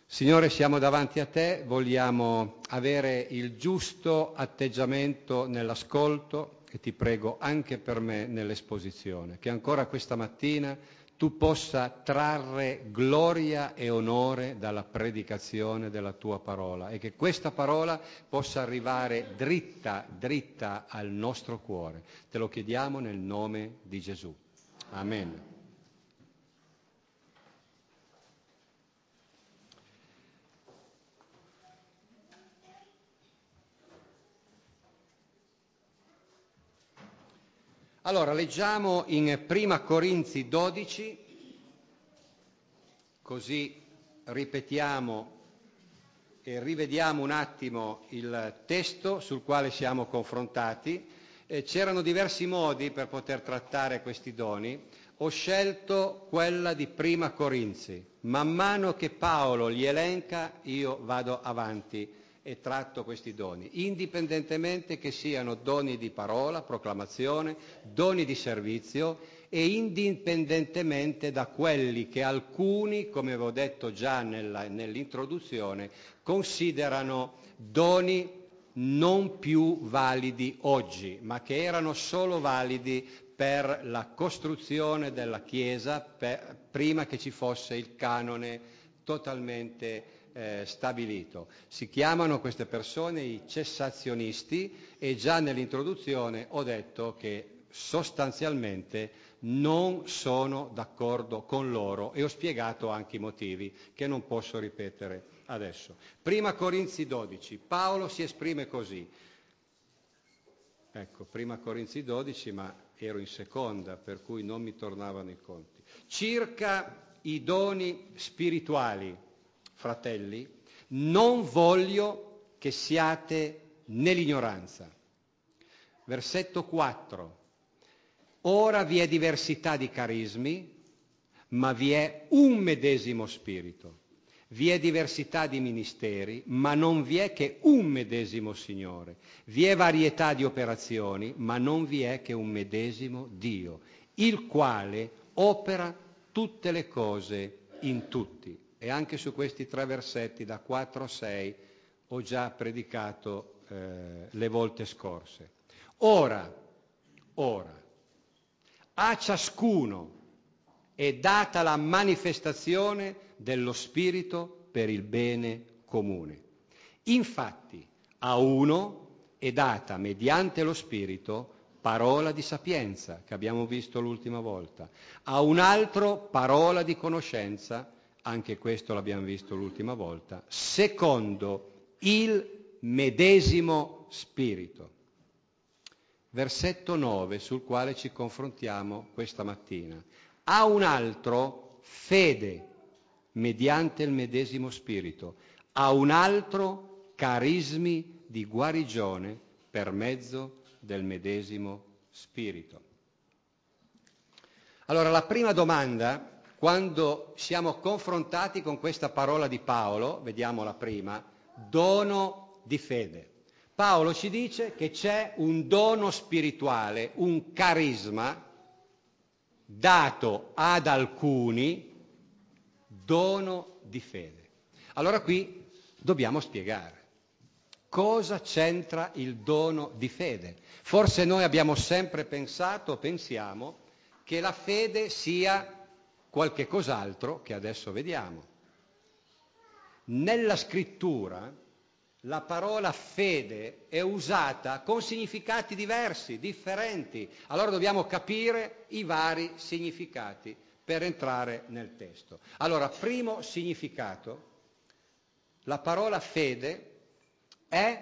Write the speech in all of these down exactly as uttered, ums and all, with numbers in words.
Signore, siamo davanti a te, vogliamo avere il giusto atteggiamento nell'ascolto e ti prego anche per me nell'esposizione, che ancora questa mattina tu possa trarre gloria e onore dalla predicazione della tua parola e che questa parola possa arrivare dritta, dritta al nostro cuore. Te lo chiediamo nel nome di Gesù. Amen. Allora, leggiamo in Prima Corinzi dodici, così ripetiamo e rivediamo un attimo il testo sul quale siamo confrontati. Eh, c'erano diversi modi per poter trattare questi doni. Ho scelto quella di Prima Corinzi. Man mano che Paolo li elenca, io vado avanti e tratto questi doni, indipendentemente che siano doni di parola, proclamazione, doni di servizio e indipendentemente da quelli che alcuni, come avevo detto già nella, nell'introduzione, considerano doni non più validi oggi, ma che erano solo validi per la costruzione della Chiesa per, prima che ci fosse il canone totalmente Eh, stabilito. Si chiamano queste persone i cessazionisti e già nell'introduzione ho detto che sostanzialmente non sono d'accordo con loro e ho spiegato anche i motivi che non posso ripetere adesso. Prima Corinzi dodici, Paolo si esprime così. Ecco, Prima Corinzi dodici, ma ero in seconda, per cui non mi tornavano i conti. Circa i doni spirituali, fratelli, non voglio che siate nell'ignoranza. Versetto quattro. Ora vi è diversità di carismi, ma vi è un medesimo spirito. Vi è diversità di ministeri, ma non vi è che un medesimo Signore. Vi è varietà di operazioni, ma non vi è che un medesimo Dio, il quale opera tutte le cose in tutti. E anche su questi tre versetti, da quattro a sei, ho già predicato eh, le volte scorse. Ora, ora, a ciascuno è data la manifestazione dello Spirito per il bene comune. Infatti, a uno è data mediante lo Spirito parola di sapienza, che abbiamo visto l'ultima volta, a un altro parola di conoscenza, anche questo l'abbiamo visto l'ultima volta, secondo il medesimo Spirito. Versetto nove, sul quale ci confrontiamo questa mattina. A un altro fede, mediante il medesimo Spirito, a un altro carismi di guarigione per mezzo del medesimo Spirito. Allora, la prima domanda, quando siamo confrontati con questa parola di Paolo, vediamo la prima, dono di fede. Paolo ci dice che c'è un dono spirituale, un carisma dato ad alcuni, dono di fede. Allora qui dobbiamo spiegare cosa c'entra il dono di fede. Forse noi abbiamo sempre pensato, pensiamo, che la fede sia qualche cos'altro che adesso vediamo. Nella scrittura la parola fede è usata con significati diversi, differenti. Allora dobbiamo capire i vari significati per entrare nel testo. Allora, primo significato, la parola fede è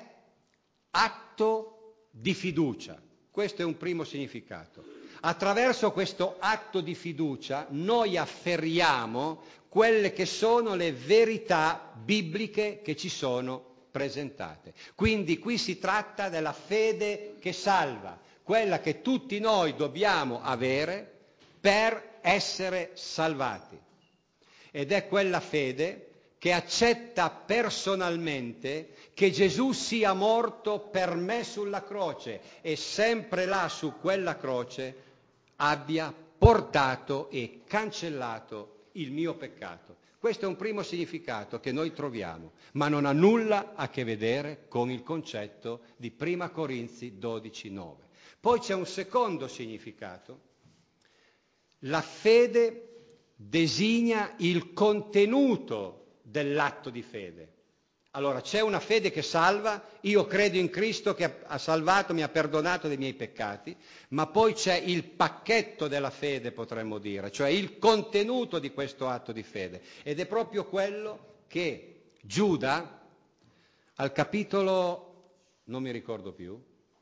atto di fiducia. Questo è un primo significato. Attraverso questo atto di fiducia noi afferriamo quelle che sono le verità bibliche che ci sono presentate. Quindi qui si tratta della fede che salva, quella che tutti noi dobbiamo avere per essere salvati. Ed è quella fede che accetta personalmente che Gesù sia morto per me sulla croce e sempre là su quella croce abbia portato e cancellato il mio peccato. Questo è un primo significato che noi troviamo, ma non ha nulla a che vedere con il concetto di Prima Corinzi dodici nove. Poi c'è un secondo significato. La fede designa il contenuto dell'atto di fede. Allora, c'è una fede che salva, io credo in Cristo che ha salvato, mi ha perdonato dei miei peccati, ma poi c'è il pacchetto della fede, potremmo dire, cioè il contenuto di questo atto di fede. Ed è proprio quello che Giuda, al capitolo, non mi ricordo più,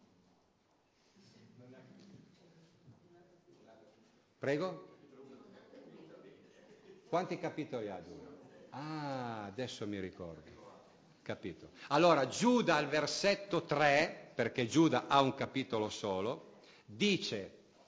prego? Quanti capitoli ha Giuda? Ah, adesso mi ricordo. Capito. Allora Giuda al versetto tre, perché Giuda ha un capitolo solo, dice,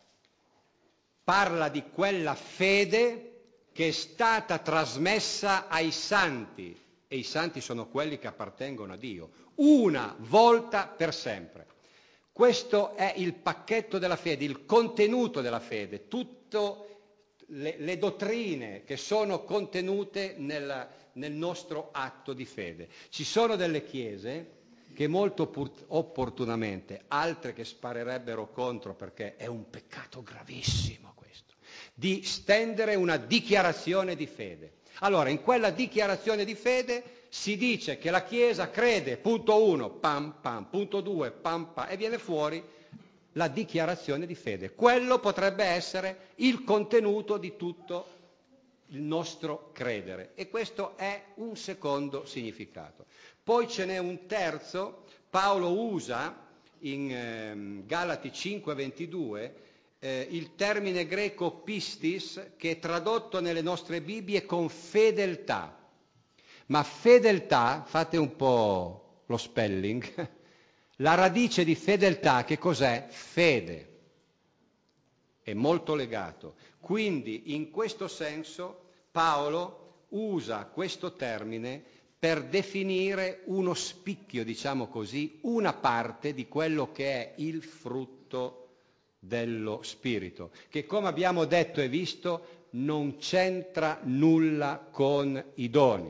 parla di quella fede che è stata trasmessa ai santi, e i santi sono quelli che appartengono a Dio, una volta per sempre. Questo è il pacchetto della fede, il contenuto della fede, tutte le, le dottrine che sono contenute nel, nel nostro atto di fede. Ci sono delle chiese che molto opportunamente, altre che sparerebbero contro perché è un peccato gravissimo questo, di stendere una dichiarazione di fede. Allora, in quella dichiarazione di fede si dice che la Chiesa crede, punto uno, pam pam, punto due, pam pam, e viene fuori la dichiarazione di fede. Quello potrebbe essere il contenuto di tutto il nostro credere, e questo è un secondo significato. Poi ce n'è un terzo, Paolo usa in eh, Galati cinque ventidue eh, il termine greco pistis, che è tradotto nelle nostre Bibbie con fedeltà. Ma fedeltà, fate un po' lo spelling, la radice di fedeltà che cos'è? Fede. È molto legato. Quindi in questo senso Paolo usa questo termine per definire uno spicchio, diciamo così, una parte di quello che è il frutto dello Spirito, che come abbiamo detto e visto non c'entra nulla con i doni.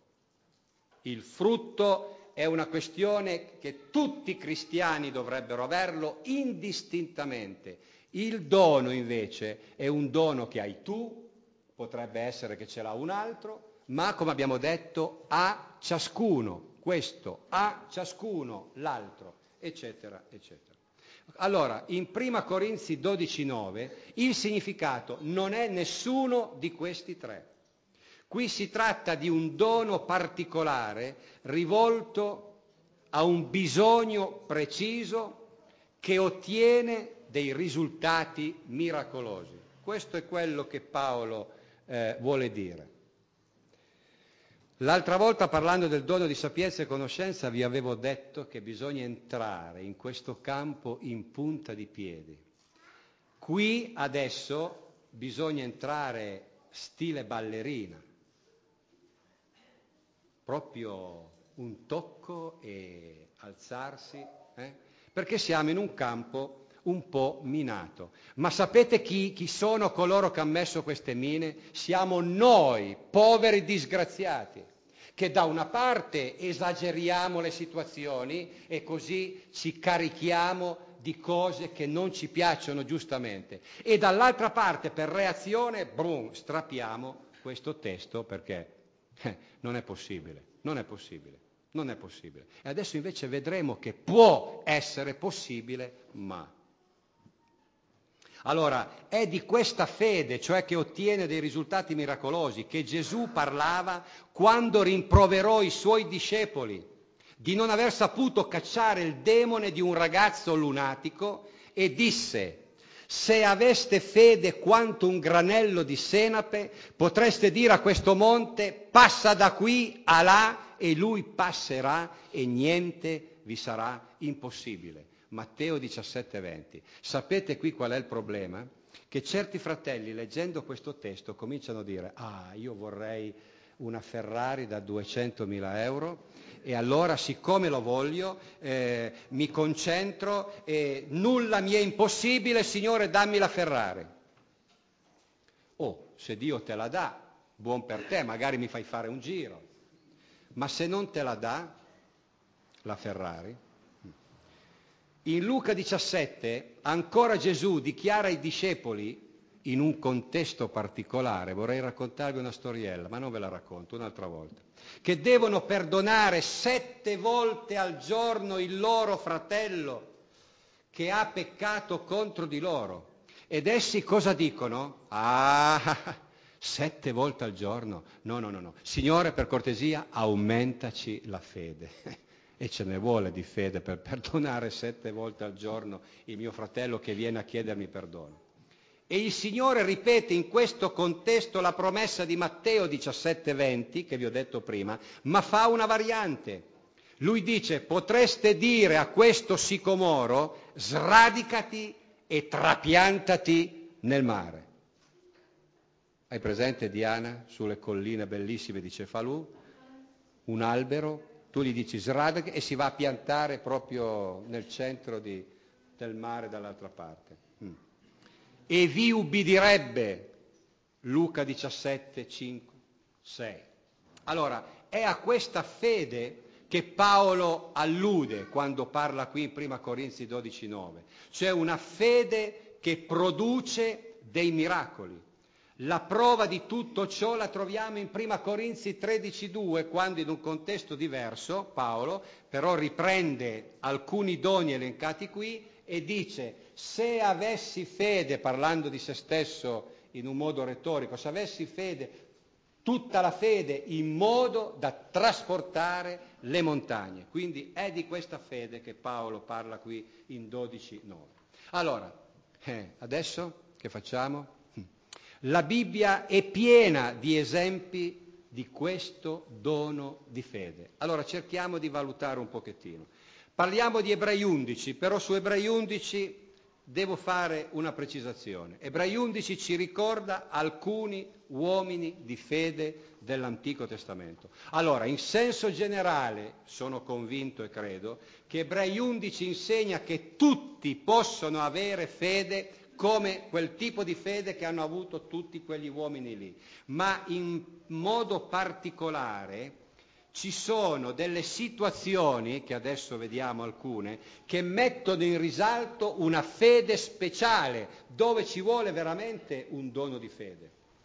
Il frutto è una questione che tutti i cristiani dovrebbero averlo indistintamente. Il dono invece è un dono che hai tu, potrebbe essere che ce l'ha un altro, ma come abbiamo detto a ciascuno, questo a ciascuno l'altro, eccetera, eccetera. Allora, in Prima Corinzi dodici nove il significato non è nessuno di questi tre. Qui si tratta di un dono particolare rivolto a un bisogno preciso che ottiene dei risultati miracolosi. Questo è quello che Paolo eh, vuole dire. L'altra volta, parlando del dono di sapienza e conoscenza, vi avevo detto che bisogna entrare in questo campo in punta di piedi. Qui adesso bisogna entrare stile ballerina, proprio un tocco e alzarsi, eh? Perché siamo in un campo un po' minato. Ma sapete chi, chi sono coloro che hanno messo queste mine? Siamo noi, poveri disgraziati, che da una parte esageriamo le situazioni e così ci carichiamo di cose che non ci piacciono giustamente, e dall'altra parte per reazione, brum, strappiamo questo testo perché eh, non è possibile, non è possibile, non è possibile. E adesso invece vedremo che può essere possibile, ma... Allora, è di questa fede, cioè che ottiene dei risultati miracolosi, che Gesù parlava quando rimproverò i suoi discepoli di non aver saputo cacciare il demone di un ragazzo lunatico e disse: se aveste fede quanto un granello di senape, potreste dire a questo monte: passa da qui a là, e lui passerà e niente vi sarà impossibile. Matteo diciassette venti. Sapete qui qual è il problema? Che certi fratelli, leggendo questo testo, cominciano a dire: ah, io vorrei una Ferrari da duecentomila euro, e allora siccome lo voglio eh, mi concentro e nulla mi è impossibile, Signore, dammi la Ferrari. Oh, se Dio te la dà, buon per te, magari mi fai fare un giro. Ma se non te la dà la Ferrari. In Luca diciassette ancora Gesù dichiara ai discepoli, in un contesto particolare, vorrei raccontarvi una storiella, ma non ve la racconto, un'altra volta, che devono perdonare sette volte al giorno il loro fratello che ha peccato contro di loro. Ed essi cosa dicono? Ah, sette volte al giorno? No, no, no, no. Signore, per cortesia, aumentaci la fede. E ce ne vuole di fede per perdonare sette volte al giorno il mio fratello che viene a chiedermi perdono. E il Signore ripete in questo contesto la promessa di Matteo diciassette venti, che vi ho detto prima, ma fa una variante. Lui dice, potreste dire a questo sicomoro, sradicati e trapiantati nel mare. Hai presente, Diana, sulle colline bellissime di Cefalù? Un albero, tu gli dici sradicati e si va a piantare proprio nel centro di, del mare dall'altra parte. Mm. E vi ubbidirebbe, Luca diciassette, cinque, sei. Allora, è a questa fede che Paolo allude quando parla qui in Prima Corinzi dodici, nove. Cioè una fede che produce dei miracoli. La prova di tutto ciò la troviamo in Prima Corinzi tredici due, quando in un contesto diverso Paolo però riprende alcuni doni elencati qui e dice: se avessi fede, parlando di se stesso in un modo retorico, se avessi fede, tutta la fede in modo da trasportare le montagne. Quindi è di questa fede che Paolo parla qui in dodici nove. Allora, eh, adesso che facciamo? La Bibbia è piena di esempi di questo dono di fede. Allora cerchiamo di valutare un pochettino. Parliamo di Ebrei undici, però su Ebrei undici devo fare una precisazione. Ebrei undici ci ricorda alcuni uomini di fede dell'Antico Testamento. Allora, in senso generale, sono convinto e credo che Ebrei undici insegna che tutti possono avere fede come quel tipo di fede che hanno avuto tutti quegli uomini lì. Ma in modo particolare ci sono delle situazioni, che adesso vediamo alcune, che mettono in risalto una fede speciale, dove ci vuole veramente un dono di fede.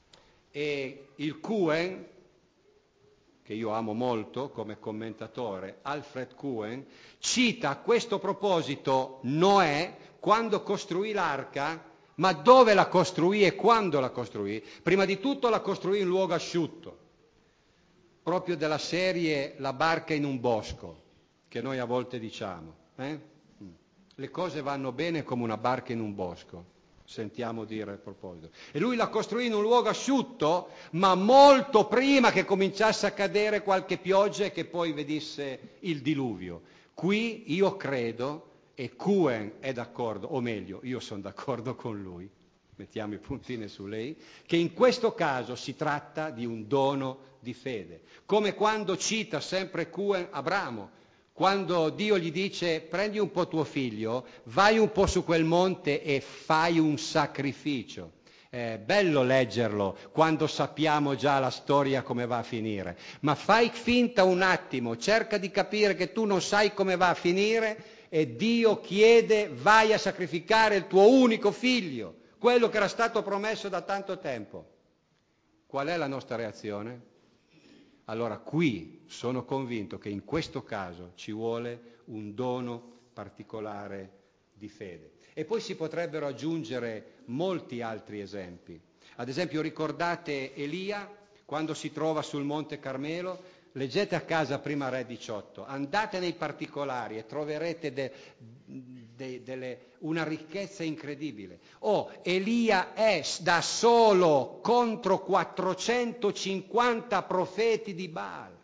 E il Cohen, che io amo molto come commentatore, Alfred Cohen, cita a questo proposito Noè quando costruì l'arca. Ma dove la costruì e quando la costruì? Prima di tutto la costruì in luogo asciutto, proprio della serie la barca in un bosco, che noi a volte diciamo. Eh? Le cose vanno bene come una barca in un bosco, sentiamo dire a proposito. E lui la costruì in un luogo asciutto, ma molto prima che cominciasse a cadere qualche pioggia e che poi vedesse il diluvio. Qui io credo, e Cohen è d'accordo, o meglio, io sono d'accordo con lui, mettiamo i puntini su lei, che in questo caso si tratta di un dono di fede. Come quando cita sempre Cohen Abramo, quando Dio gli dice prendi un po' tuo figlio, vai un po' su quel monte e fai un sacrificio. È bello leggerlo quando sappiamo già la storia come va a finire, ma fai finta un attimo, cerca di capire che tu non sai come va a finire e Dio chiede vai a sacrificare il tuo unico figlio, quello che era stato promesso da tanto tempo. Qual è la nostra reazione? Allora qui sono convinto che in questo caso ci vuole un dono particolare di fede. E poi si potrebbero aggiungere molti altri esempi. Ad esempio ricordate Elia quando si trova sul Monte Carmelo? Leggete a casa prima Re diciotto, andate nei particolari e troverete de, de, delle, una ricchezza incredibile. Oh, Elia è da solo contro quattrocentocinquanta profeti di Baal.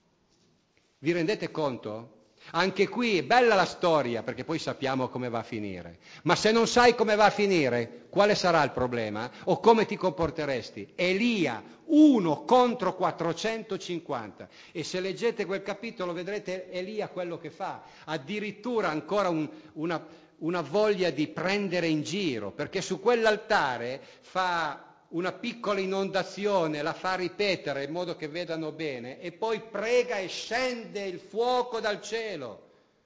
Vi rendete conto? Anche qui è bella la storia, perché poi sappiamo come va a finire. Ma se non sai come va a finire, quale sarà il problema? O come ti comporteresti? Elia, uno contro quattrocentocinquanta. E se leggete quel capitolo vedrete Elia quello che fa. Addirittura ancora un, una, una voglia di prendere in giro, perché su quell'altare fa una piccola inondazione, la fa ripetere in modo che vedano bene e poi prega e scende il fuoco dal cielo.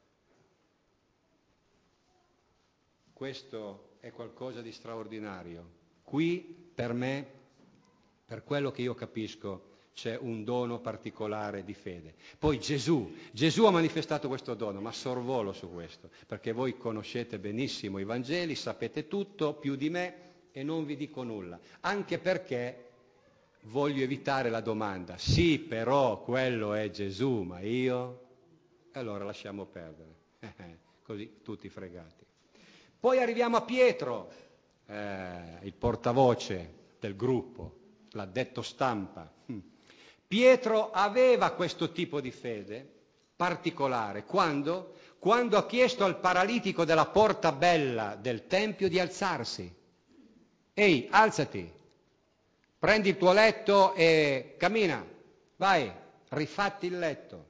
Questo è qualcosa di straordinario. Qui, per me, per quello che io capisco, c'è un dono particolare di fede. Poi Gesù, Gesù ha manifestato questo dono, ma sorvolo su questo, perché voi conoscete benissimo i Vangeli, sapete tutto, più di me, e non vi dico nulla. Anche perché voglio evitare la domanda, sì, però quello è Gesù, ma io? E allora lasciamo perdere, così tutti fregati. Poi arriviamo a Pietro, eh, il portavoce del gruppo, l'addetto stampa. Pietro aveva questo tipo di fede particolare quando, quando ha chiesto al paralitico della porta bella del Tempio di alzarsi. Ehi, alzati, prendi il tuo letto e cammina, vai, rifatti il letto.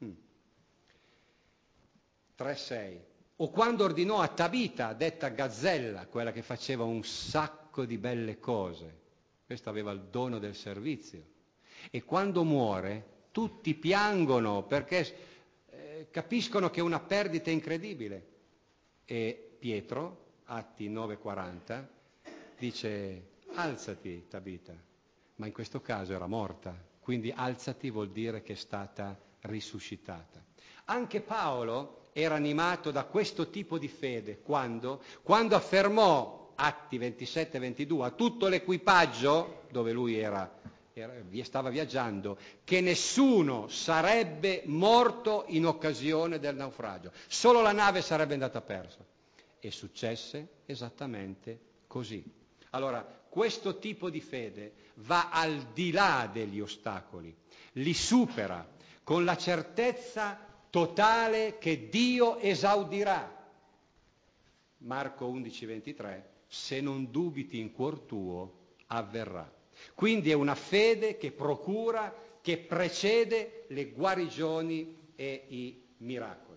tre sei. O quando ordinò a Tabita, detta Gazzella, quella che faceva un sacco di belle cose, questa aveva il dono del servizio, e quando muore tutti piangono perché eh, capiscono che è una perdita incredibile. E Pietro, Atti nove quaranta, dice alzati Tabita, ma in questo caso era morta, quindi alzati vuol dire che è stata risuscitata. Anche Paolo era animato da questo tipo di fede quando, quando affermò, Atti ventisette ventidue, a tutto l'equipaggio dove lui era, era, stava viaggiando, che nessuno sarebbe morto in occasione del naufragio, solo la nave sarebbe andata persa. E successe esattamente così. Allora, questo tipo di fede va al di là degli ostacoli, li supera con la certezza totale che Dio esaudirà. Marco undici ventitré, se non dubiti in cuor tuo, avverrà. Quindi è una fede che procura, che precede le guarigioni e i miracoli.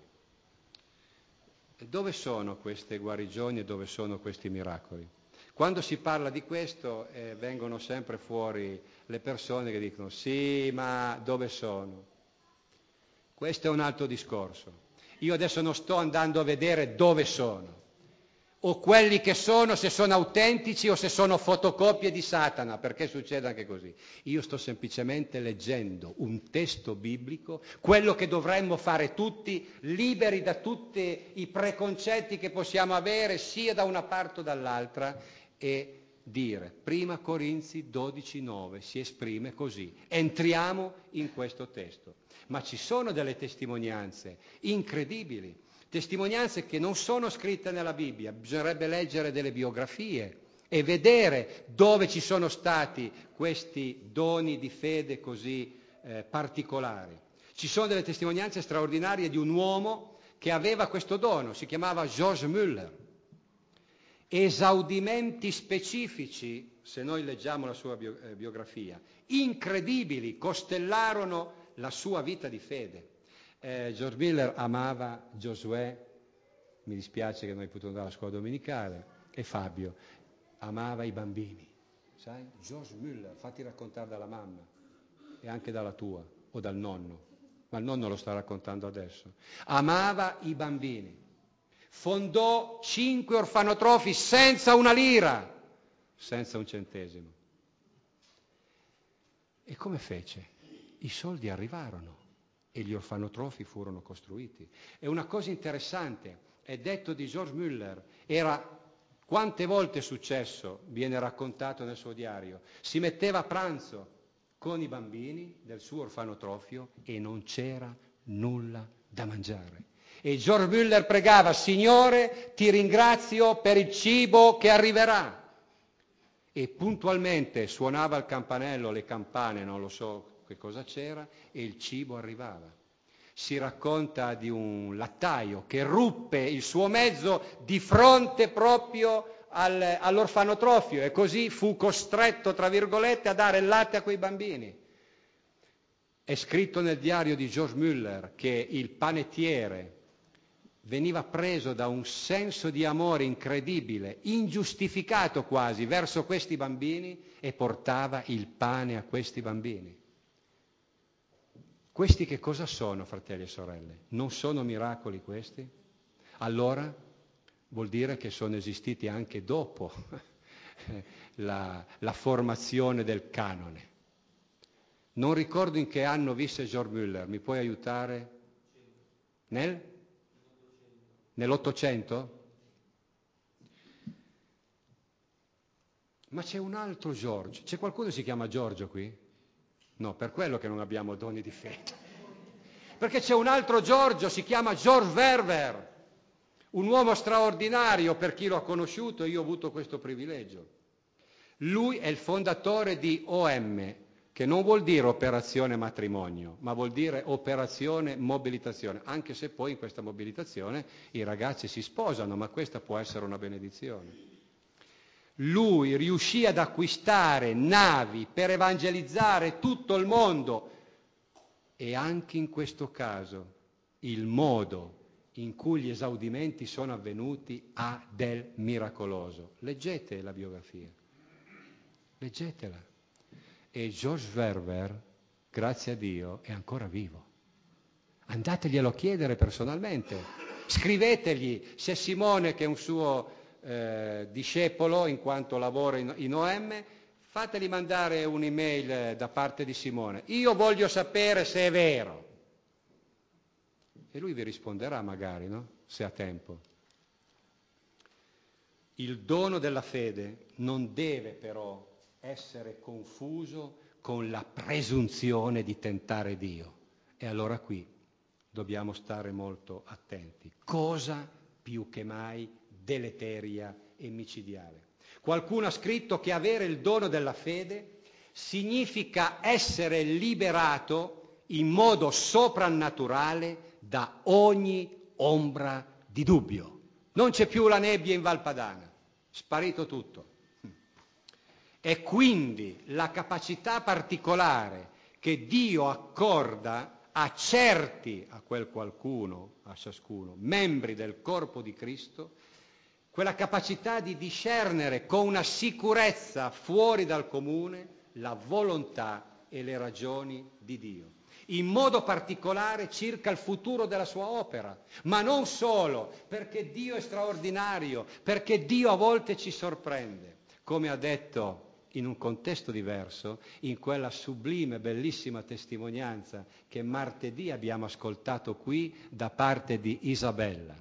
E dove sono queste guarigioni e dove sono questi miracoli? Quando si parla di questo eh, vengono sempre fuori le persone che dicono sì, ma dove sono? Questo è un altro discorso. Io adesso non sto andando a vedere dove sono, o quelli che sono, se sono autentici o se sono fotocopie di Satana, perché succede anche così. Io sto semplicemente leggendo un testo biblico, quello che dovremmo fare tutti, liberi da tutti i preconcetti che possiamo avere, sia da una parte o dall'altra, e dire, prima Corinzi dodici nove si esprime così. Entriamo in questo testo. Ma ci sono delle testimonianze incredibili, testimonianze che non sono scritte nella Bibbia, bisognerebbe leggere delle biografie e vedere dove ci sono stati questi doni di fede così eh, particolari. Ci sono delle testimonianze straordinarie di un uomo che aveva questo dono, si chiamava George Müller. Esaudimenti specifici, se noi leggiamo la sua bio, eh, biografia, incredibili, costellarono la sua vita di fede. Eh, George Müller amava Giosuè, mi dispiace che non hai potuto andare alla scuola domenicale, e Fabio, amava i bambini, sai? George Müller, fatti raccontare dalla mamma e anche dalla tua o dal nonno, ma il nonno lo sta raccontando adesso. Amava i bambini, fondò cinque orfanotrofi senza una lira, senza un centesimo. E come fece? I soldi arrivarono e gli orfanotrofi furono costruiti. E una cosa interessante, è detto di George Müller, era quante volte è successo, viene raccontato nel suo diario, si metteva a pranzo con i bambini del suo orfanotrofio e non c'era nulla da mangiare. E George Müller pregava, Signore, ti ringrazio per il cibo che arriverà. E puntualmente suonava il campanello, le campane, non lo so che cosa c'era, e il cibo arrivava. Si racconta di un lattaio che ruppe il suo mezzo di fronte proprio al, all'orfanotrofio e così fu costretto, tra virgolette, a dare il latte a quei bambini. È scritto nel diario di George Müller che il panettiere veniva preso da un senso di amore incredibile, ingiustificato quasi, verso questi bambini e portava il pane a questi bambini. Questi che cosa sono, fratelli e sorelle? Non sono miracoli questi? Allora vuol dire che sono esistiti anche dopo la, la formazione del canone. Non ricordo in che anno visse George Müller, mi puoi aiutare? Nel? Nell'Ottocento? Ma c'è un altro Giorgio. C'è qualcuno che si chiama Giorgio qui? No, per quello che non abbiamo doni di fede. Perché c'è un altro Giorgio, si chiama George Verwer, un uomo straordinario per chi lo ha conosciuto, io ho avuto questo privilegio. Lui è il fondatore di O M, che non vuol dire operazione matrimonio, ma vuol dire operazione mobilitazione, anche se poi in questa mobilitazione i ragazzi si sposano, ma questa può essere una benedizione. Lui riuscì ad acquistare navi per evangelizzare tutto il mondo e anche in questo caso il modo in cui gli esaudimenti sono avvenuti ha del miracoloso. Leggete la biografia, leggetela. E George Verwer, grazie a Dio, è ancora vivo. Andateglielo a chiedere personalmente, scrivetegli se Simone, che è un suo eh, discepolo in quanto lavora in, in O M, fateli mandare un'email da parte di Simone. Io voglio sapere se è vero. E lui vi risponderà magari, no? Se ha tempo. Il dono della fede non deve però essere confuso con la presunzione di tentare Dio. E allora qui dobbiamo stare molto attenti. Cosa più che mai deleteria e micidiale. Qualcuno ha scritto che avere il dono della fede significa essere liberato in modo soprannaturale da ogni ombra di dubbio. Non c'è più la nebbia in Valpadana, sparito tutto. E quindi la capacità particolare che Dio accorda a certi, a quel qualcuno, a ciascuno, membri del corpo di Cristo, quella capacità di discernere con una sicurezza fuori dal comune la volontà e le ragioni di Dio, in modo particolare circa il futuro della sua opera, ma non solo, perché Dio è straordinario, perché Dio a volte ci sorprende, come ha detto in un contesto diverso, in quella sublime, bellissima testimonianza che martedì abbiamo ascoltato qui da parte di Isabella.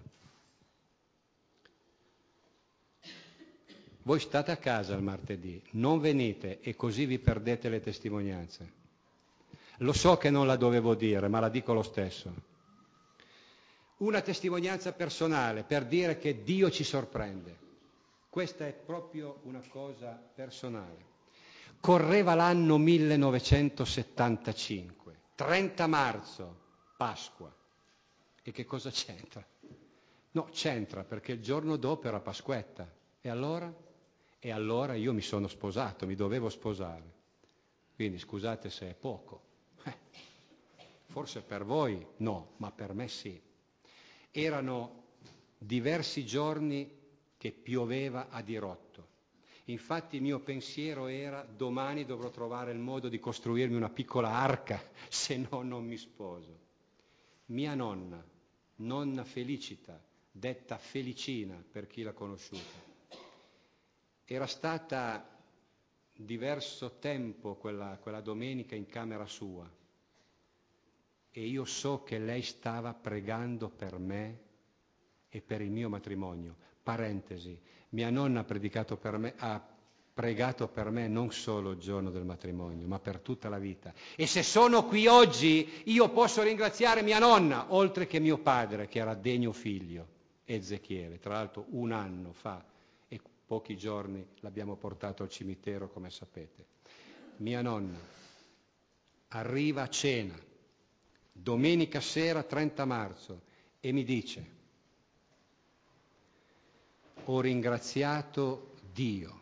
Voi state a casa il martedì, non venite e così vi perdete le testimonianze. Lo so che non la dovevo dire, ma la dico lo stesso. Una testimonianza personale per dire che Dio ci sorprende. Questa è proprio una cosa personale. Correva l'anno millenovecentosettantacinque, trenta marzo, Pasqua. E che cosa c'entra? No, c'entra perché il giorno dopo era Pasquetta. E allora? E allora io mi sono sposato, mi dovevo sposare. Quindi scusate se è poco. Eh, forse per voi no, ma per me sì. Erano diversi giorni che pioveva a dirotto. Infatti il mio pensiero era: domani dovrò trovare il modo di costruirmi una piccola arca, se no non mi sposo. Mia nonna, nonna Felicita, detta Felicina per chi l'ha conosciuta, era stata diverso tempo quella, quella domenica in camera sua e io so che lei stava pregando per me e per il mio matrimonio. Parentesi, mia nonna ha predicato per me, ha pregato per me non solo il giorno del matrimonio, ma per tutta la vita. E se sono qui oggi, io posso ringraziare mia nonna, oltre che mio padre, che era degno figlio, Ezechiele, tra l'altro un anno fa, e pochi giorni l'abbiamo portato al cimitero, come sapete. Mia nonna arriva a cena, domenica sera trenta marzo, e mi dice: ho ringraziato Dio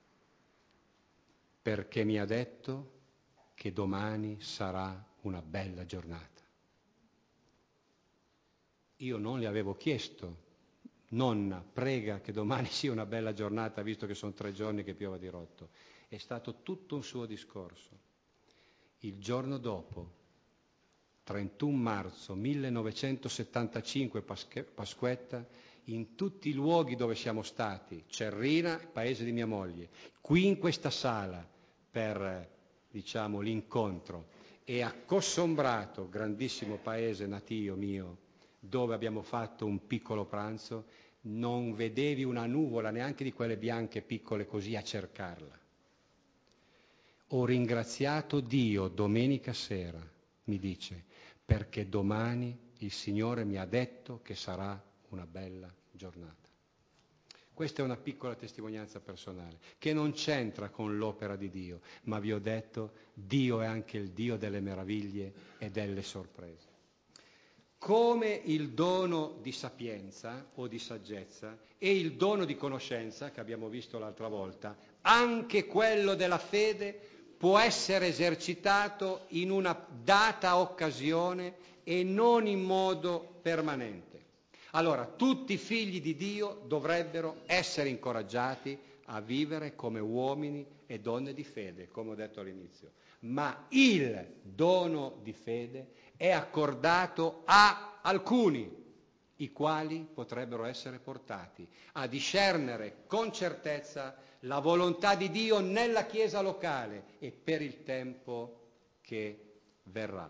perché mi ha detto che domani sarà una bella giornata. io non le avevo chiesto, nonna, prega che domani sia una bella giornata, visto che sono tre giorni che piova di rotto. È stato tutto un suo discorso. Il giorno dopo, trentuno marzo millenovecentosettantacinque, Pasquetta, in tutti i luoghi dove siamo stati, Cerrina, paese di mia moglie, qui in questa sala per, diciamo, l'incontro, e a Cossombrato, grandissimo paese natio mio, dove abbiamo fatto un piccolo pranzo, non vedevi una nuvola, neanche di quelle bianche piccole così, a cercarla. Ho ringraziato Dio domenica sera, mi dice, perché domani il Signore mi ha detto che sarà una bella giornata. Questa è una piccola testimonianza personale, che non c'entra con l'opera di Dio, ma vi ho detto, Dio è anche il Dio delle meraviglie e delle sorprese. Come il dono di sapienza o di saggezza e il dono di conoscenza, che abbiamo visto l'altra volta, anche quello della fede può essere esercitato in una data occasione e non in modo permanente. Allora, tutti i figli di Dio dovrebbero essere incoraggiati a vivere come uomini e donne di fede, come ho detto all'inizio. Ma il dono di fede è accordato a alcuni, i quali potrebbero essere portati a discernere con certezza la volontà di Dio nella Chiesa locale e per il tempo che verrà.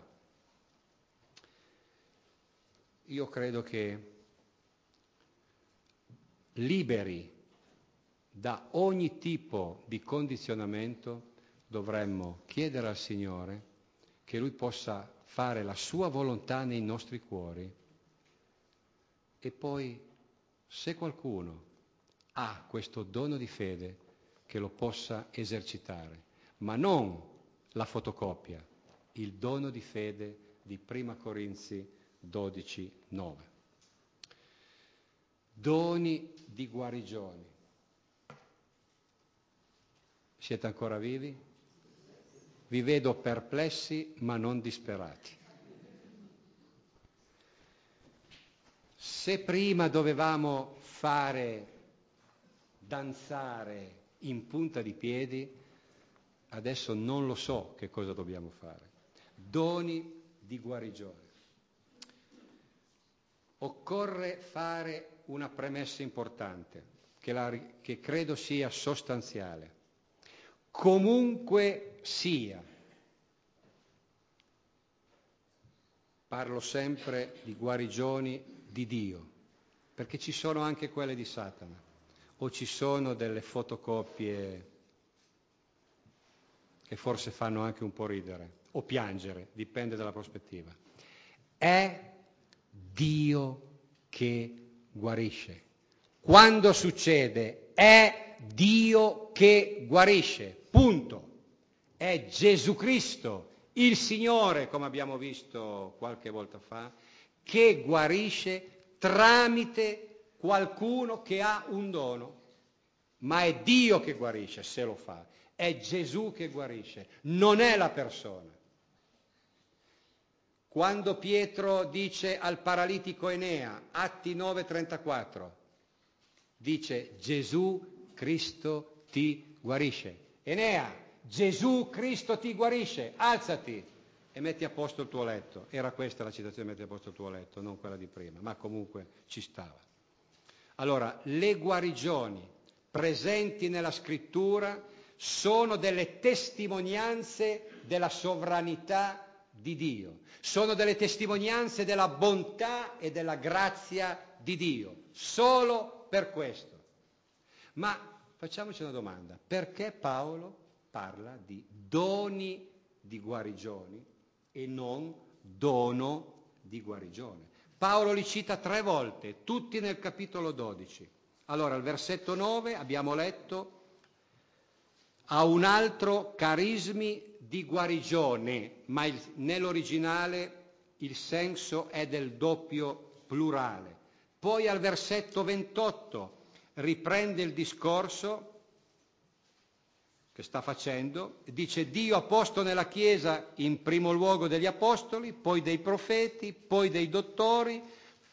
Io credo che liberi da ogni tipo di condizionamento dovremmo chiedere al Signore che Lui possa fare la sua volontà nei nostri cuori e poi, se qualcuno ha questo dono di fede, che lo possa esercitare, ma non la fotocopia, il dono di fede di Prima Corinzi dodici nove. Doni di guarigioni. Siete ancora vivi? Vi vedo perplessi ma non disperati. Se prima dovevamo fare danzare in punta di piedi, adesso non lo so che cosa dobbiamo fare. Doni di guarigione. Occorre fare una premessa importante, che, la, che credo sia sostanziale. Comunque sia, parlo sempre di guarigioni di Dio, perché ci sono anche quelle di Satana, o ci sono delle fotocopie che forse fanno anche un po' ridere o piangere, dipende dalla prospettiva. È Dio che guarisce. Quando succede, è Dio che guarisce. Punto. È Gesù Cristo, il Signore, come abbiamo visto qualche volta fa, che guarisce tramite qualcuno che ha un dono. Ma è Dio che guarisce, se lo fa. È Gesù che guarisce, non è la persona. Quando Pietro dice al paralitico Enea, Atti nove trentaquattro, dice Gesù Cristo ti guarisce. Enea, Gesù Cristo ti guarisce, alzati e metti a posto il tuo letto. Era questa la citazione, metti a posto il tuo letto, non quella di prima, ma comunque ci stava. Allora, le guarigioni presenti nella scrittura sono delle testimonianze della sovranità di Dio, sono delle testimonianze della bontà e della grazia di Dio, solo per questo. Ma facciamoci una domanda, perché Paolo parla di doni di guarigioni e non dono di guarigione? Paolo li cita tre volte, tutti nel capitolo dodici. Allora, al versetto nove abbiamo letto a un altro carismi di guarigione, ma il, nell'originale il senso è del doppio plurale. Poi al versetto ventotto riprende il discorso che sta facendo, dice Dio ha posto nella Chiesa in primo luogo degli apostoli, poi dei profeti, poi dei dottori,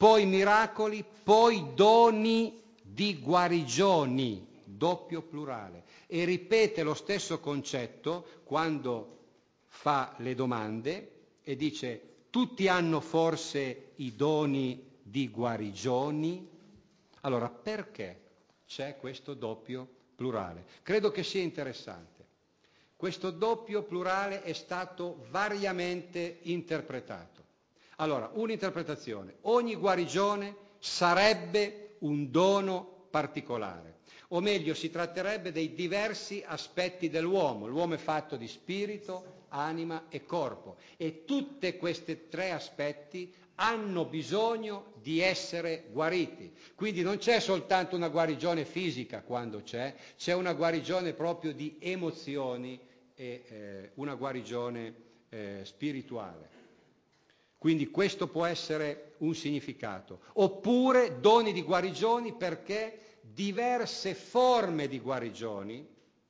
poi miracoli, poi doni di guarigioni, doppio plurale, e ripete lo stesso concetto quando fa le domande e dice: tutti hanno forse i doni di guarigioni? Allora, perché c'è questo doppio plurale? Credo che sia interessante. Questo doppio plurale è stato variamente interpretato. Allora, un'interpretazione: ogni guarigione sarebbe un dono particolare, o meglio, si tratterebbe dei diversi aspetti dell'uomo. L'uomo è fatto di spirito, anima e corpo, e tutti questi tre aspetti hanno bisogno di essere guariti. Quindi non c'è soltanto una guarigione fisica quando c'è, c'è una guarigione proprio di emozioni e eh, una guarigione eh, spirituale. Quindi questo può essere un significato. Oppure doni di guarigioni, perché diverse forme di guarigioni,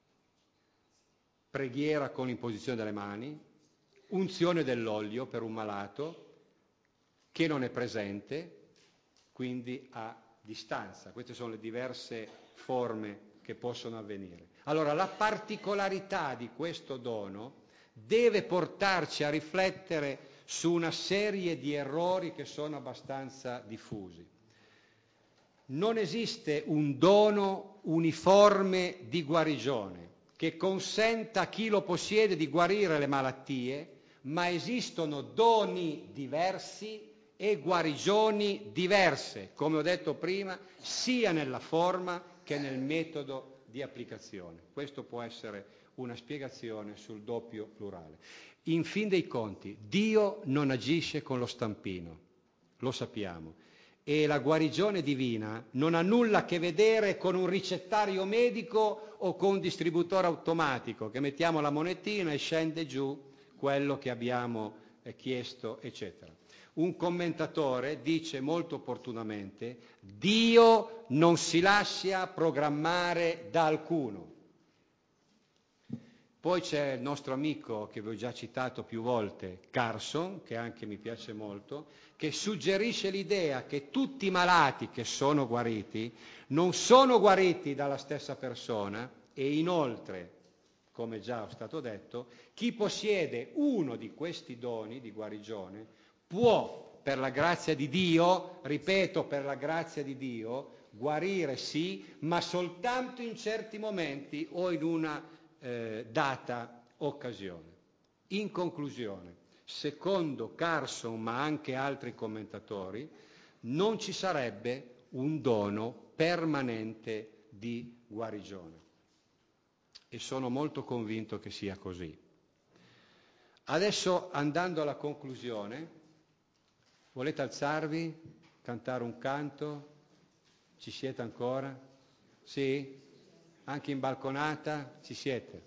preghiera con l'imposizione delle mani, unzione dell'olio per un malato che non è presente, quindi a distanza. Queste sono le diverse forme che possono avvenire. Allora, la particolarità di questo dono deve portarci a riflettere su una serie di errori che sono abbastanza diffusi. Non esiste un dono uniforme di guarigione che consenta a chi lo possiede di guarire le malattie, ma esistono doni diversi e guarigioni diverse, come ho detto prima, sia nella forma che nel metodo di applicazione. Questo può essere una spiegazione sul doppio plurale. In fin dei conti, Dio non agisce con lo stampino, lo sappiamo, e la guarigione divina non ha nulla a che vedere con un ricettario medico o con un distributore automatico, che mettiamo la monetina e scende giù quello che abbiamo chiesto, eccetera. Un commentatore dice molto opportunamente: Dio non si lascia programmare da alcuno. Poi c'è il nostro amico, che vi ho già citato più volte, Carson, che anche mi piace molto, che suggerisce l'idea che tutti i malati che sono guariti non sono guariti dalla stessa persona, e inoltre, come già è stato detto, chi possiede uno di questi doni di guarigione può, per la grazia di Dio, ripeto, per la grazia di Dio, guarire sì, ma soltanto in certi momenti o in una eh, data occasione. In conclusione, secondo Carson, ma anche altri commentatori, non ci sarebbe un dono permanente di guarigione. E sono molto convinto che sia così. Adesso, andando alla conclusione, volete alzarvi, cantare un canto? Ci siete ancora? Sì? Anche in balconata? Ci siete?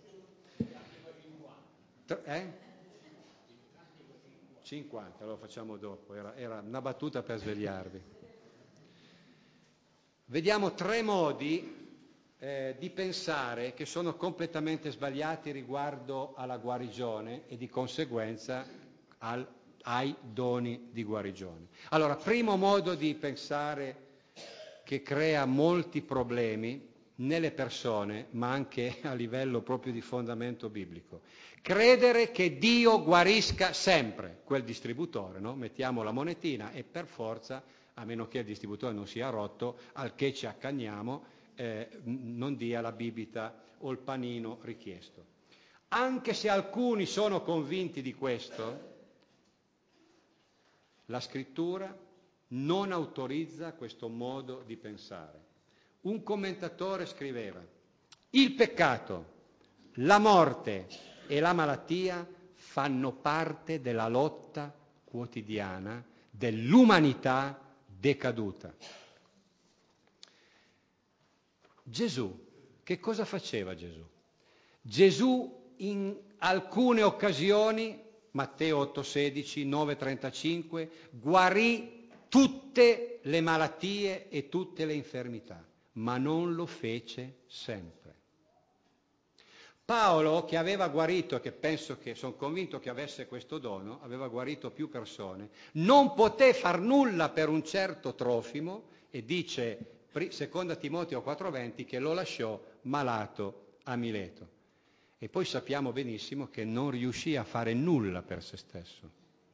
Eh? cinquanta, lo facciamo dopo, era, era una battuta per svegliarvi. Vediamo tre modi eh, di pensare che sono completamente sbagliati riguardo alla guarigione e di conseguenza al, ai doni di guarigione. Allora, primo modo di pensare che crea molti problemi nelle persone, ma anche a livello proprio di fondamento biblico. Credere che Dio guarisca sempre, quel distributore, no? Mettiamo la monetina e per forza, a meno che il distributore non sia rotto, al che ci accanniamo, eh, non dia la bibita o il panino richiesto. Anche se alcuni sono convinti di questo, la scrittura non autorizza questo modo di pensare. Un commentatore scriveva: il peccato, la morte e la malattia fanno parte della lotta quotidiana dell'umanità decaduta. Gesù, che cosa faceva Gesù? Gesù in alcune occasioni, Matteo otto sedici, nove trentacinque, guarì tutte le malattie e tutte le infermità, ma non lo fece sempre. Paolo, che aveva guarito, che penso che, sono convinto che avesse questo dono, aveva guarito più persone, non poté far nulla per un certo Trofimo, e dice, seconda Timoteo quattro venti, che lo lasciò malato a Mileto. E poi sappiamo benissimo che non riuscì a fare nulla per se stesso.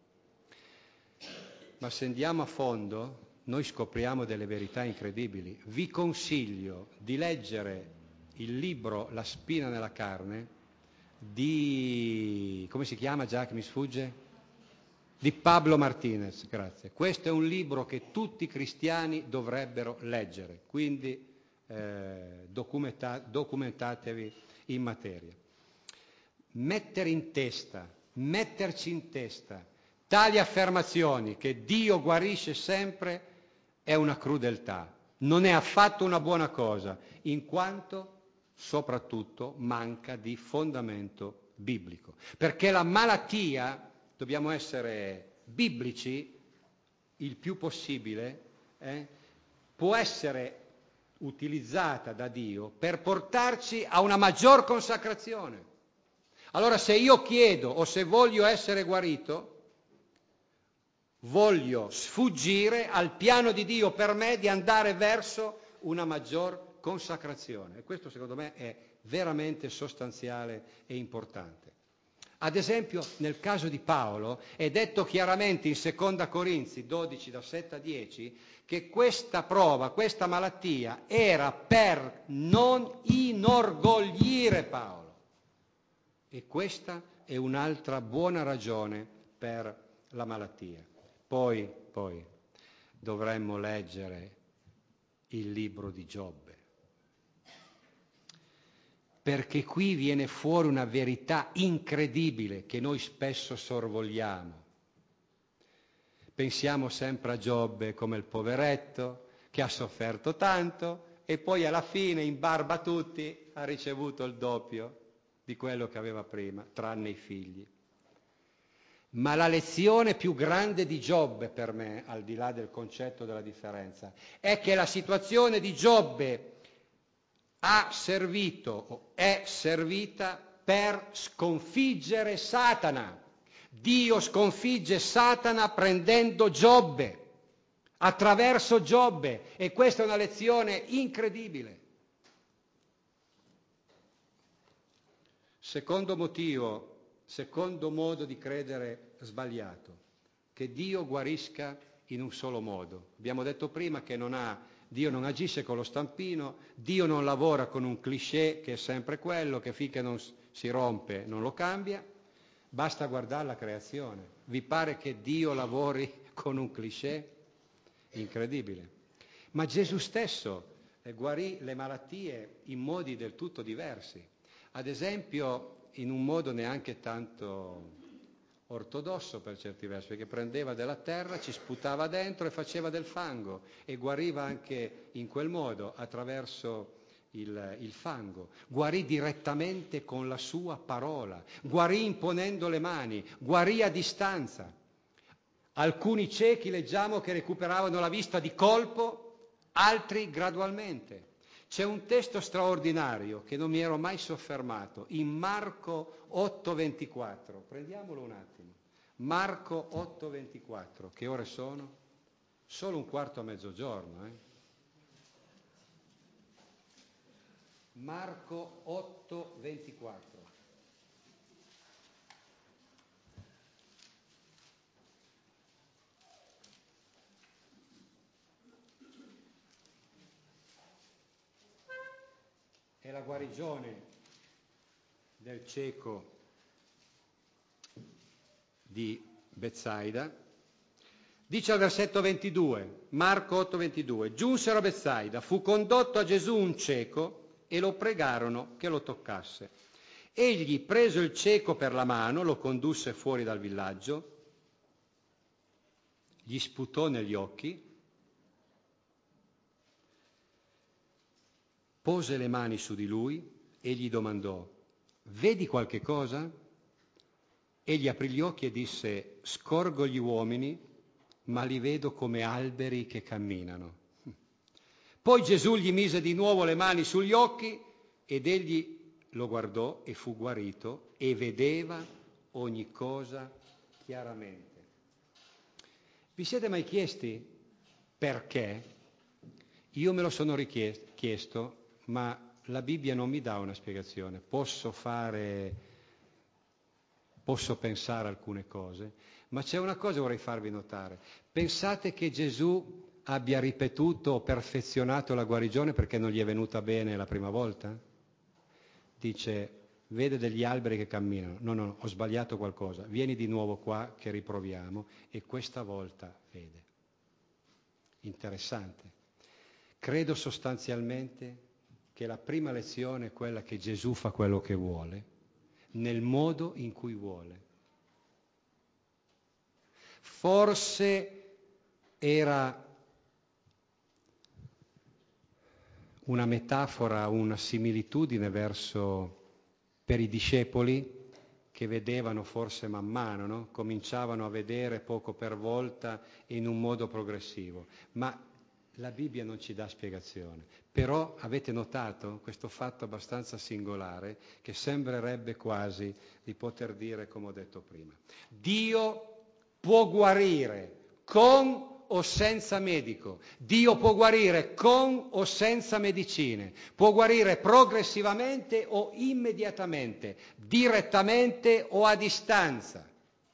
Ma se andiamo a fondo, noi scopriamo delle verità incredibili. Vi consiglio di leggere il libro La spina nella carne di, come si chiama, Jack, mi sfugge? Di Pablo Martinez, grazie. Questo è un libro che tutti i cristiani dovrebbero leggere, quindi eh, documenta- documentatevi in materia. Mettere in testa, metterci in testa tali affermazioni che Dio guarisce sempre è una crudeltà, non è affatto una buona cosa, in quanto soprattutto manca di fondamento biblico. Perché la malattia, dobbiamo essere biblici il più possibile, eh, può essere utilizzata da Dio per portarci a una maggior consacrazione. Allora se io chiedo o se voglio essere guarito, voglio sfuggire al piano di Dio per me di andare verso una maggior consacrazione. E questo secondo me è veramente sostanziale e importante. Ad esempio, nel caso di Paolo è detto chiaramente in seconda Corinzi dodici, da sette a dieci, che questa prova, questa malattia era per non inorgoglire Paolo. E questa è un'altra buona ragione per la malattia. Poi, poi dovremmo leggere il libro di Giobbe, perché qui viene fuori una verità incredibile che noi spesso sorvoliamo. Pensiamo sempre a Giobbe come il poveretto che ha sofferto tanto e poi alla fine, in barba a tutti, ha ricevuto il doppio di quello che aveva prima, tranne i figli. Ma la lezione più grande di Giobbe per me, al di là del concetto della differenza, è che la situazione di Giobbe ha servito o è servita per sconfiggere Satana. Dio sconfigge Satana prendendo Giobbe, attraverso Giobbe, e questa è una lezione incredibile. Secondo motivo, secondo modo di credere sbagliato, che Dio guarisca in un solo modo. Abbiamo detto prima che non ha, Dio non agisce con lo stampino, Dio non lavora con un cliché che è sempre quello, che finché non si rompe non lo cambia, basta guardare la creazione. Vi pare che Dio lavori con un cliché? Incredibile. Ma Gesù stesso eh, guarì le malattie in modi del tutto diversi. Ad esempio, in un modo neanche tanto ortodosso per certi versi, perché prendeva della terra, ci sputava dentro e faceva del fango e guariva anche in quel modo, attraverso il, il fango. Guarì direttamente con la sua parola, guarì imponendo le mani, guarì a distanza. Alcuni ciechi leggiamo che recuperavano la vista di colpo, altri gradualmente. C'è un testo straordinario che non mi ero mai soffermato, in Marco otto ventiquattro. Prendiamolo un attimo. Marco otto ventiquattro. Che ore sono? Solo un quarto a mezzogiorno. Eh? Marco otto ventiquattro. È la guarigione del cieco di Betsaida. Dice al versetto ventidue, Marco otto ventidue, giunsero a Betsaida, fu condotto a Gesù un cieco e lo pregarono che lo toccasse. Egli, preso il cieco per la mano, lo condusse fuori dal villaggio, gli sputò negli occhi, pose le mani su di lui e gli domandò, vedi qualche cosa? Egli aprì gli occhi e disse, scorgo gli uomini, ma li vedo come alberi che camminano. Poi Gesù gli mise di nuovo le mani sugli occhi ed egli lo guardò e fu guarito e vedeva ogni cosa chiaramente. Vi siete mai chiesti perché? Io me lo sono richiesto, ma la Bibbia non mi dà una spiegazione. Posso fare, posso pensare alcune cose, ma c'è una cosa che vorrei farvi notare. Pensate che Gesù abbia ripetuto o perfezionato la guarigione perché non gli è venuta bene la prima volta? Dice, vede degli alberi che camminano. No, no, ho sbagliato qualcosa. Vieni di nuovo qua che riproviamo e questa volta vede. Interessante. Credo sostanzialmente che la prima lezione è quella che Gesù fa quello che vuole, nel modo in cui vuole. Forse era una metafora, una similitudine verso per i discepoli che vedevano forse man mano, no? Cominciavano a vedere poco per volta e in un modo progressivo, ma la Bibbia non ci dà spiegazione. Però avete notato questo fatto abbastanza singolare che sembrerebbe quasi di poter dire come ho detto prima. Dio può guarire con o senza medico, Dio può guarire con o senza medicine, può guarire progressivamente o immediatamente, direttamente o a distanza,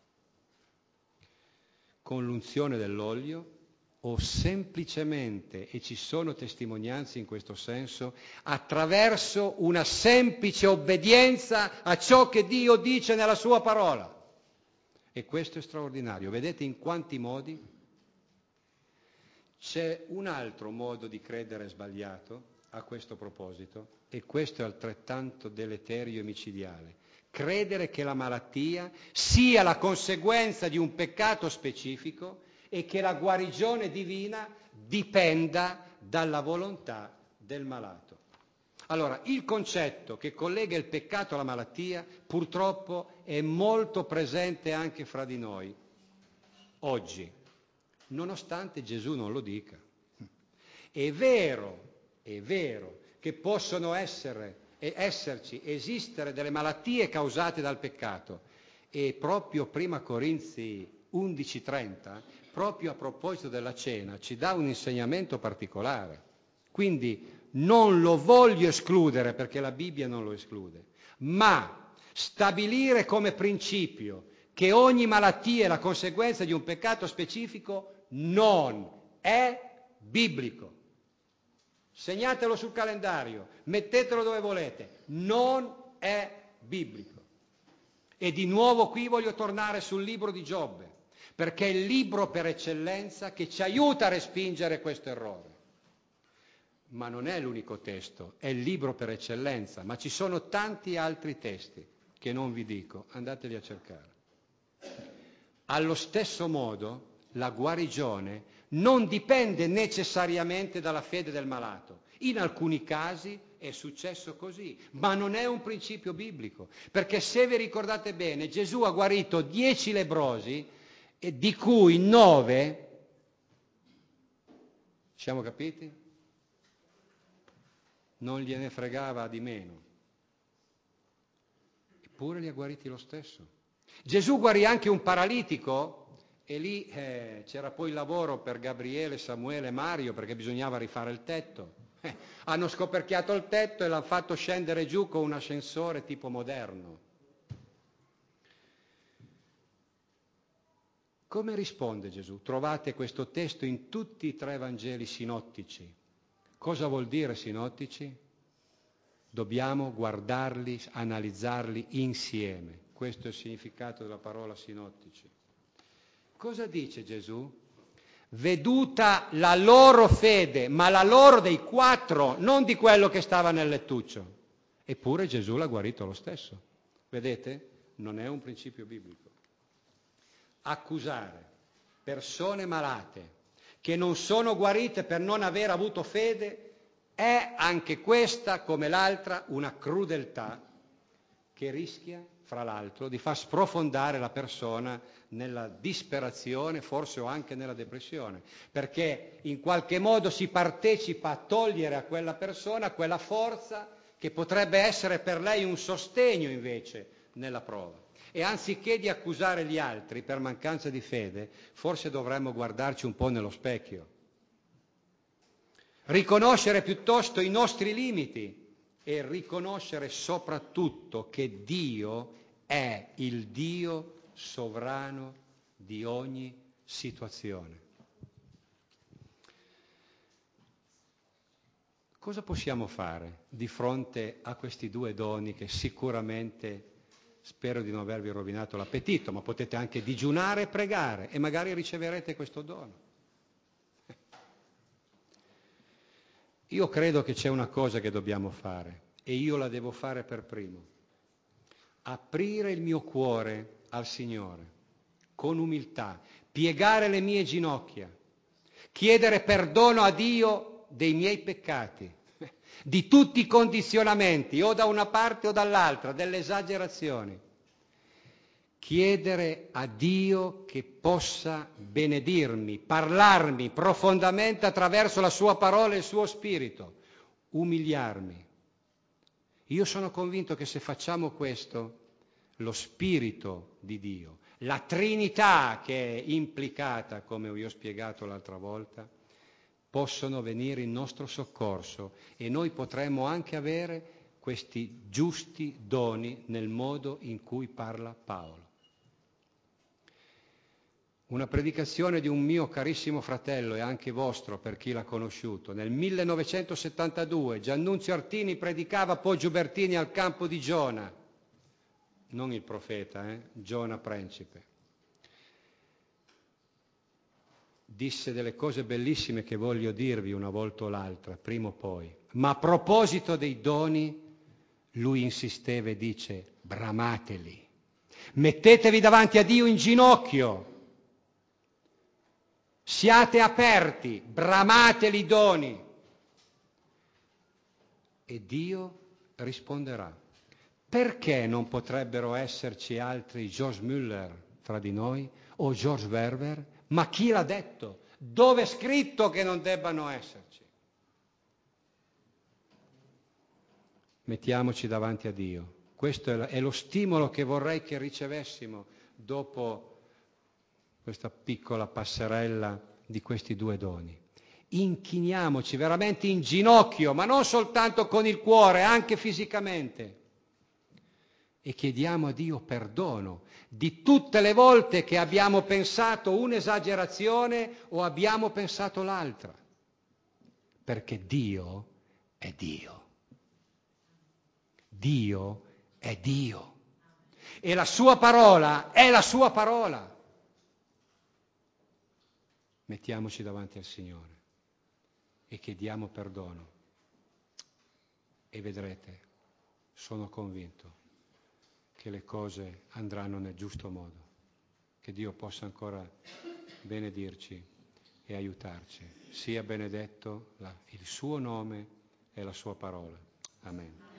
con l'unzione dell'olio o semplicemente, e ci sono testimonianze in questo senso, attraverso una semplice obbedienza a ciò che Dio dice nella sua parola. E questo è straordinario. Vedete in quanti modi? C'è un altro modo di credere sbagliato a questo proposito, e questo è altrettanto deleterio e micidiale. Credere che la malattia sia la conseguenza di un peccato specifico e che la guarigione divina dipenda dalla volontà del malato. Allora, il concetto che collega il peccato alla malattia purtroppo è molto presente anche fra di noi oggi, nonostante Gesù non lo dica. È vero, è vero che possono essere, esserci, esistere delle malattie causate dal peccato, e proprio prima Corinzi undici trenta, proprio a proposito della cena, ci dà un insegnamento particolare. Quindi non lo voglio escludere perché la Bibbia non lo esclude, ma stabilire come principio che ogni malattia è la conseguenza di un peccato specifico non è biblico. Segnatelo sul calendario, mettetelo dove volete, non è biblico. E di nuovo qui voglio tornare sul libro di Giobbe, perché è il libro per eccellenza che ci aiuta a respingere questo errore. Ma non è l'unico testo, è il libro per eccellenza, ma ci sono tanti altri testi che non vi dico, andateli a cercare. Allo stesso modo, la guarigione non dipende necessariamente dalla fede del malato. In alcuni casi è successo così, ma non è un principio biblico, perché se vi ricordate bene, Gesù ha guarito dieci lebbrosi, e di cui nove, siamo capiti? Non gliene fregava di meno, eppure li ha guariti lo stesso. Gesù guarì anche un paralitico, e lì eh, c'era poi il lavoro per Gabriele, Samuele e Mario, perché bisognava rifare il tetto. Eh, hanno scoperchiato il tetto e l'hanno fatto scendere giù con un ascensore tipo moderno. Come risponde Gesù? Trovate questo testo in tutti i tre Vangeli sinottici. Cosa vuol dire sinottici? Dobbiamo guardarli, analizzarli insieme. Questo è il significato della parola sinottici. Cosa dice Gesù? Veduta la loro fede, ma la loro dei quattro, non di quello che stava nel lettuccio. Eppure Gesù l'ha guarito lo stesso. Vedete? Non è un principio biblico. Accusare persone malate che non sono guarite per non aver avuto fede è anche questa, come l'altra, una crudeltà che rischia, fra l'altro, di far sprofondare la persona nella disperazione, forse o anche nella depressione, perché in qualche modo si partecipa a togliere a quella persona quella forza che potrebbe essere per lei un sostegno invece nella prova. E anziché di accusare gli altri per mancanza di fede, forse dovremmo guardarci un po' nello specchio. Riconoscere piuttosto i nostri limiti e riconoscere soprattutto che Dio è il Dio sovrano di ogni situazione. Cosa possiamo fare di fronte a questi due doni che sicuramente, spero di non avervi rovinato l'appetito, ma potete anche digiunare e pregare e magari riceverete questo dono. Io credo che c'è una cosa che dobbiamo fare e io la devo fare per primo. Aprire il mio cuore al Signore con umiltà, piegare le mie ginocchia, chiedere perdono a Dio dei miei peccati, di tutti i condizionamenti, o da una parte o dall'altra, delle esagerazioni. Chiedere a Dio che possa benedirmi, parlarmi profondamente attraverso la sua parola e il suo spirito, umiliarmi. Io sono convinto che se facciamo questo, lo spirito di Dio, la Trinità che è implicata, come vi ho spiegato l'altra volta, possono venire in nostro soccorso e noi potremmo anche avere questi giusti doni nel modo in cui parla Paolo. Una predicazione di un mio carissimo fratello e anche vostro, per chi l'ha conosciuto, nel millenovecentosettantadue, Giannunzio Artini predicava a Poggio Bertini al campo di Giona, non il profeta, eh? Giona principe. Disse delle cose bellissime che voglio dirvi una volta o l'altra, prima o poi, ma a proposito dei doni, lui insisteva e dice: bramateli, mettetevi davanti a Dio in ginocchio, siate aperti, bramateli i doni e Dio risponderà. Perché non potrebbero esserci altri George Müller tra di noi o George Werber? Ma chi l'ha detto? Dove è scritto che non debbano esserci? Mettiamoci davanti a Dio. Questo è lo stimolo che vorrei che ricevessimo dopo questa piccola passerella di questi due doni. Inchiniamoci veramente in ginocchio, ma non soltanto con il cuore, anche fisicamente. E chiediamo a Dio perdono di tutte le volte che abbiamo pensato un'esagerazione o abbiamo pensato l'altra. Perché Dio è Dio. Dio è Dio. E la sua parola è la sua parola. Mettiamoci davanti al Signore e chiediamo perdono. E vedrete, sono convinto che le cose andranno nel giusto modo, che Dio possa ancora benedirci e aiutarci. Sia benedetto la, il suo nome e la sua parola. Amen.